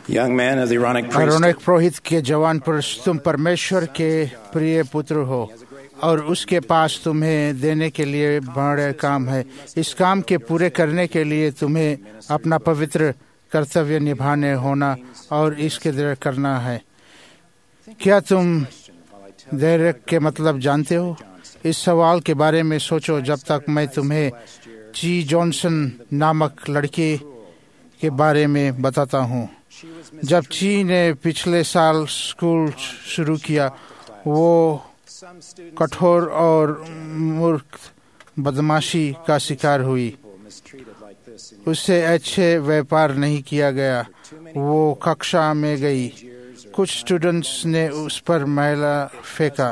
Young man of the Aaronic priesthood, आरोनिक पुरोहित के जवान पुरुष, तुम परमेश्वर के प्रिय पुत्र हो और उसके पास तुम्हें देने के लिए बड़े काम है। इस काम के पूरे करने के लिए तुम्हें अपना पवित्र कर्तव्य निभाने होना और इसके द्वारा करना है। क्या तुम धैर्य के मतलब जानते हो? इस सवाल के बारे में सोचो जब तक मैं तुम्हें ची जॉनसन नामक लड़के के बारे में बताता हूँ। जब ची ने पिछले साल स्कूल शुरू किया, वो कठोर और मूर्ख बदमाशी का शिकार हुई। उससे अच्छे व्यापार नहीं किया गया। वो कक्षा में गई। कुछ स्टूडेंट्स ने उस पर मैला फेंका।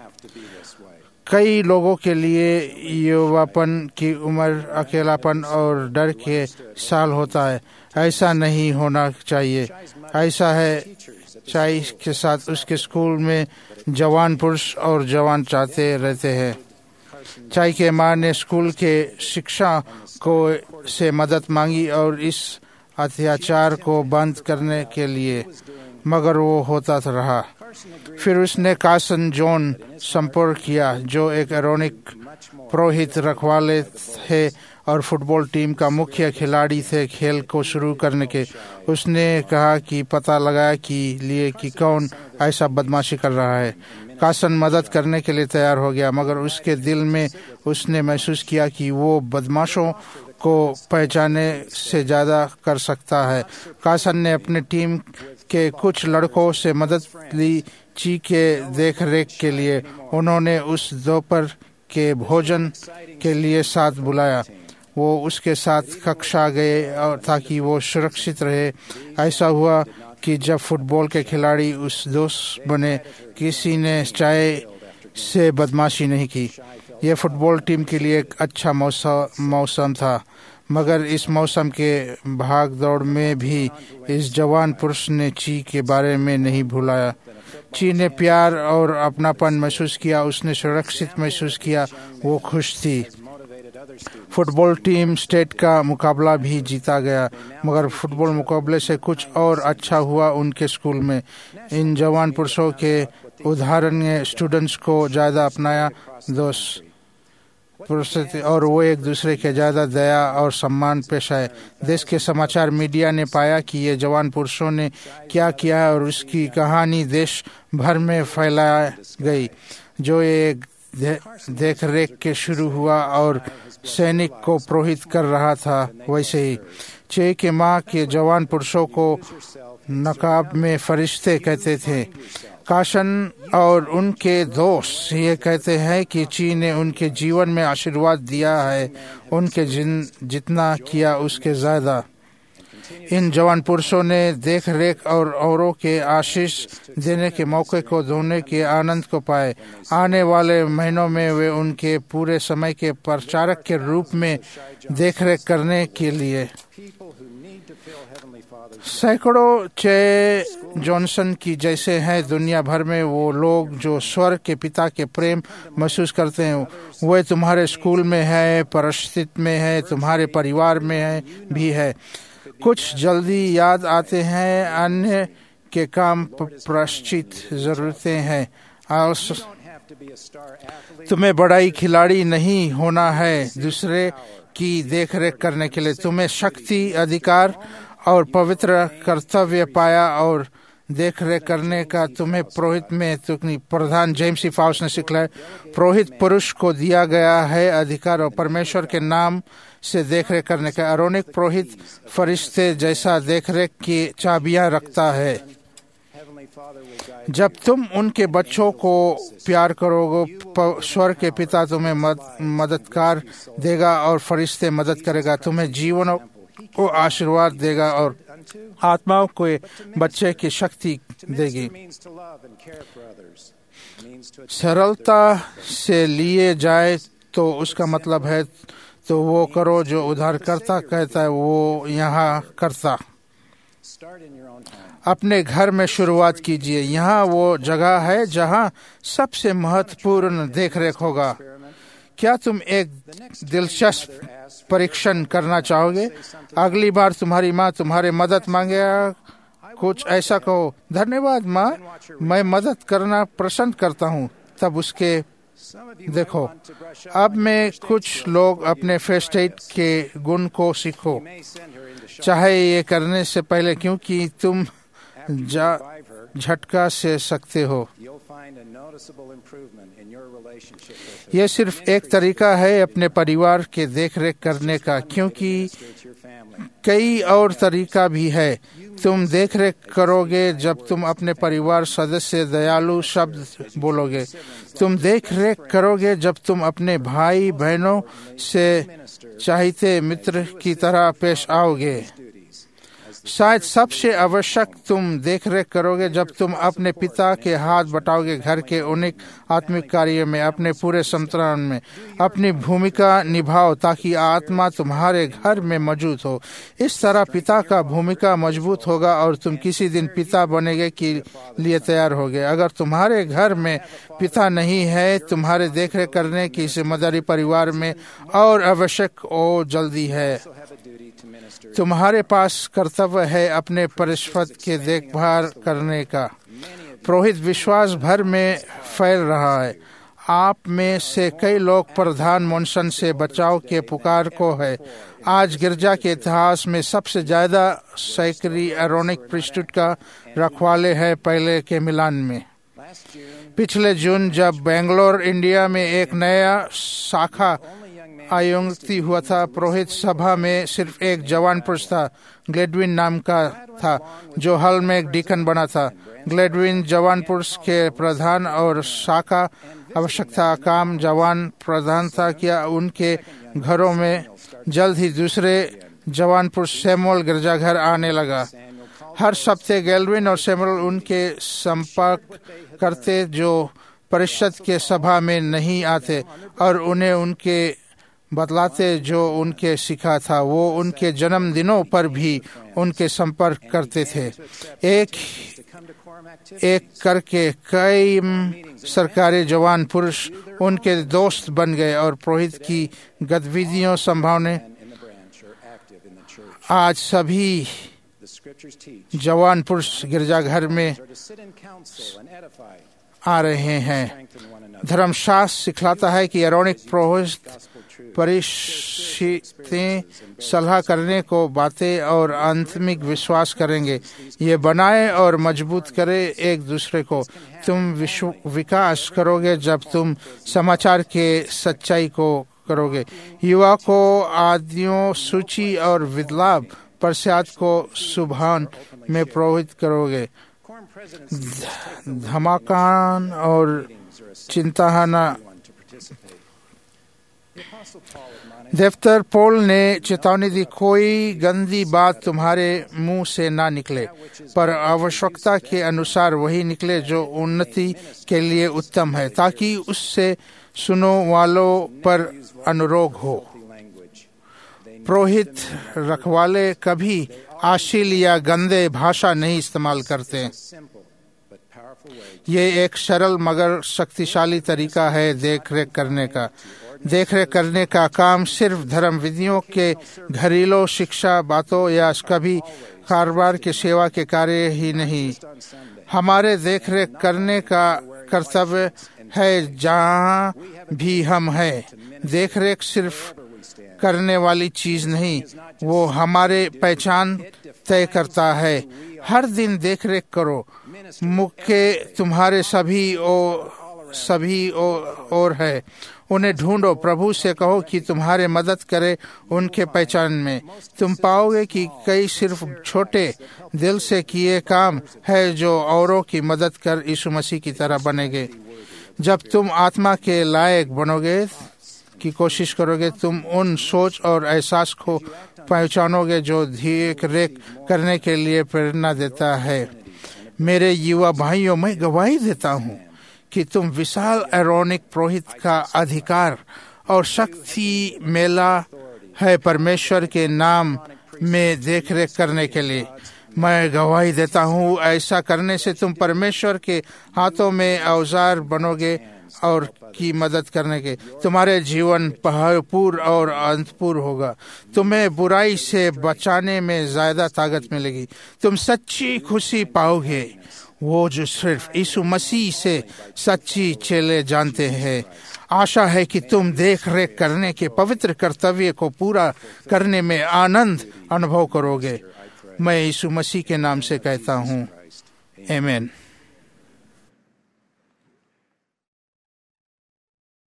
कई लोगों के लिए युवापन की उम्र अकेलापन और डर के साल होता है। ऐसा नहीं होना चाहिए। ऐसा है चाय के साथ उसके स्कूल में जवान पुरुष और जवान चाहते रहते हैं। चाय के माँ ने स्कूल के शिक्षा को से मदद मांगी और इस अत्याचार को बंद करने के लिए, मगर वो होता रहा। फिर उसने कार्सन जॉन संपर्क किया, जो एक आरोनिक पुरोहित रखवाले थे और फुटबॉल टीम का मुख्य खिलाड़ी थे। खेल को शुरू करने के उसने कहा कि पता लगाया कि कौन ऐसा बदमाशी कर रहा है। कार्सन मदद करने के लिए तैयार हो गया, मगर उसके दिल में उसने महसूस किया कि वो बदमाशों को पहचानने से ज़्यादा कर सकता है। कार्सन ने अपने टीम के कुछ लड़कों से मदद ली ची के देख रेख के लिए। उन्होंने उस दोपहर के भोजन के लिए साथ बुलाया। वो उसके साथ कक्षा गए और ताकि वो सुरक्षित रहे। ऐसा हुआ कि जब फुटबॉल के खिलाड़ी उस दोस्त बने, किसी ने चाय से बदमाशी नहीं की। यह फुटबॉल टीम के लिए एक अच्छा मौसम था, मगर इस मौसम के भाग दौड़ में भी इस जवान पुरुष ने ची के बारे में नहीं भुलाया। ची ने प्यार और अपनापन महसूस किया। उसने सुरक्षित महसूस किया। वो खुश थी। फुटबॉल टीम स्टेट का मुकाबला भी जीता गया, मगर फुटबॉल मुकाबले से कुछ और अच्छा हुआ उनके स्कूल में। इन जवान पुरुषों के उदाहरण ने स्टूडेंट्स को ज़्यादा अपनाया दोस्त और वो एक दूसरे के ज़्यादा दया और सम्मान पेश आए। देश के समाचार मीडिया ने पाया कि ये जवान पुरुषों ने क्या किया और उसकी कहानी देश भर में फैलाई गई। जो एक देख रेख के शुरू हुआ और सैनिक को प्रोहित कर रहा था, वैसे ही चे के माँ के जवान पुरुषों को नकाब में फरिश्ते कहते थे। कार्सन और उनके दोस्त ये कहते हैं कि ची ने उनके जीवन में आशीर्वाद दिया है, उनके जितना किया उसके ज़्यादा। इन जवान पुरुषों ने देख रेख और औरों के आशीष देने के मौके को ढूंढने के आनंद को पाए। आने वाले महीनों में वे उनके पूरे समय के प्रचारक के रूप में देख रेख करने के लिए सैकड़ों चे जॉनसन की जैसे हैं दुनिया भर में वो लोग जो स्वर्ग के पिता के प्रेम महसूस करते हैं। वे तुम्हारे स्कूल में है, परिस्थिति में है, तुम्हारे परिवार में है भी है। कुछ जल्दी याद आते हैं, अन्य के काम प्रायश्चित जरूरतें हैं। तुम्हें बड़ाई खिलाड़ी नहीं होना है दूसरे की देखरेख करने के लिए। तुम्हें शक्ति, अधिकार और पवित्र कर्तव्य पाया और देख रेख करने का तुम्हें पुरोहित में प्रधान जेम्स फाउस ने सिखलाया। पुरोहित पुरुष को दिया गया है अधिकार और परमेश्वर के नाम से देख रेख करने का। आरोनिक पुरोहित फरिश्ते जैसा देख रेख की चाबियां रखता है। जब तुम उनके बच्चों को प्यार करोगे, स्वर्ग के पिता तुम्हें मददगार देगा और फरिश्ते मदद करेगा। तुम्हें जीवन को आशीर्वाद देगा और आत्माओं को बच्चे की शक्ति देगी। सरलता से लिए जाए तो उसका मतलब है तो वो करो जो उद्धारकर्ता कहता है वो यहाँ करता। अपने घर में शुरुआत कीजिए। यहाँ वो जगह है जहाँ सबसे महत्वपूर्ण देखरेख होगा। क्या तुम एक दिलचस्प परीक्षण करना चाहोगे? अगली बार तुम्हारी माँ तुम्हारे मदद मांगेगा कुछ ऐसा कहो, धन्यवाद माँ, मैं मदद करना पसंद करता हूँ। तब उसके देखो, अब में कुछ लोग अपने फर्स्ट एड के गुण को सीखो, चाहे ये करने से पहले, क्योंकि तुम झटका से सकते हो। यह सिर्फ एक तरीका है अपने परिवार के देखरेख करने का, क्योंकि कई और तरीका भी है। तुम देखरेख करोगे जब तुम अपने परिवार सदस्य दयालु शब्द बोलोगे। तुम देखरेख करोगे जब तुम अपने भाई बहनों से चाहते मित्र की तरह पेश आओगे। शायद सबसे आवश्यक तुम देखरेख करोगे जब तुम अपने पिता के हाथ बटाओगे घर के अनेक आत्मिक कार्य में, अपने पूरे संतरण में अपनी भूमिका निभाओ ताकि आत्मा तुम्हारे घर में मौजूद हो। इस तरह पिता का भूमिका मजबूत होगा और तुम किसी दिन पिता बनेंगे के लिए तैयार होगे। अगर तुम्हारे घर में पिता नहीं है, तुम्हारे देखरेख करने की जिम्मेदारी परिवार में और आवश्यक और जल्दी है। तुम्हारे पास कर्तव्य है अपने परिषद के देखभाल करने का। पुरोहित विश्वास भर में फैल रहा है। आप में से कई लोग प्रधान मोनसन से बचाव के पुकार को है। आज गिरजा के इतिहास में सबसे ज्यादा सैकड़ी एरोनिक प्रीस्टहुड का रखवाले है पहले के मिलान में। पिछले जून जब बेंगलोर इंडिया में एक नया शाखा आयोजित हुआ था, पुरोहित सभा में सिर्फ एक जवान पुरुष था, ग्लेडविन नाम का था, जो हाल में एक डीकन बना था। ग्लेडविन जवान पुरुष के प्रधान और शाखा आवश्यकता काम जवान प्रधान था। क्या उनके घरों में जल्द ही दूसरे जवान पुरुष सैमुअल गिरजाघर आने लगा। हर सप्ताह ग्लेडविन और सैमुअल उनके संपर्क करते जो परिषद के सभा में नहीं आते और उन्हें उनके बतलाते जो उनके सीखा था। वो उनके जन्मदिनों पर भी उनके संपर्क करते थे। एक करके कई सरकारी जवान पुरुष उनके दोस्त बन गए और पुरोहित की गतिविधियों संभावने। आज सभी जवान पुरुष गिरजाघर में आ रहे हैं। धर्मशास्त्र सिखलाता है कि एरोनिक पुरोहित परिचितें सलाह करने को बातें और आंतरिक विश्वास करेंगे। ये बनाए और मजबूत करे एक दूसरे को। तुम विकास करोगे जब तुम समाचार के सच्चाई को करोगे। युवा को आदियों सूची और विद्लाभ प्रसाद को सुभान में प्रभावित करोगे। धमाकान और चिंताहाना। देवतर पौल ने चेतावनी दी, कोई गंदी बात तुम्हारे मुंह से ना निकले, पर आवश्यकता के अनुसार वही निकले जो उन्नति के लिए उत्तम है, ताकि उससे सुनो वालों पर अनुरोग हो। पुरोहित रखवाले कभी अश्लील या गंदे भाषा नहीं इस्तेमाल करते। ये एक सरल मगर शक्तिशाली तरीका है देखरेख करने का। देखरेख करने का काम सिर्फ धर्म विधियों के घरेलू शिक्षा बातों या कभी कारोबार के सेवा के कार्य ही नहीं। हमारे देखरेख करने का कर्तव्य है जहाँ भी हम हैं। देखरेख सिर्फ करने वाली चीज नहीं, वो हमारे पहचान तय करता है। हर दिन देखरेख करो। मुख्य तुम्हारे सभी और है। उन्हें ढूंढो। प्रभु से कहो कि तुम्हारे मदद करे उनके पहचान में। तुम पाओगे कि कई सिर्फ छोटे दिल से किए काम है जो औरों की मदद कर यीशु मसीह की तरह बनेंगे। जब तुम आत्मा के लायक बनोगे की कोशिश करोगे, तुम उन सोच और एहसास को पहचानोगे जो देख रेख करने के लिए प्रेरणा देता है। मेरे युवा भाइयों, मैं गवाही देता हूँ कि तुम विशाल एरोनिक पुरोहित का अधिकार और शक्ति मेला है परमेश्वर के नाम में देखरेख करने के लिए। मैं गवाही देता हूँ, ऐसा करने से तुम परमेश्वर के हाथों में औजार बनोगे और की मदद करने के तुम्हारे जीवन भरपूर और अंतपूर्ण होगा। तुम्हें बुराई से बचाने में ज्यादा ताकत मिलेगी। तुम सच्ची खुशी पाओगे, वो जो सिर्फ यीशु मसीह से सच्ची चेले जानते हैं। आशा है कि तुम देख रेख करने के पवित्र कर्तव्य को पूरा करने में आनंद अनुभव करोगे। मैं यीशु मसीह के नाम से कहता हूँ, आमीन।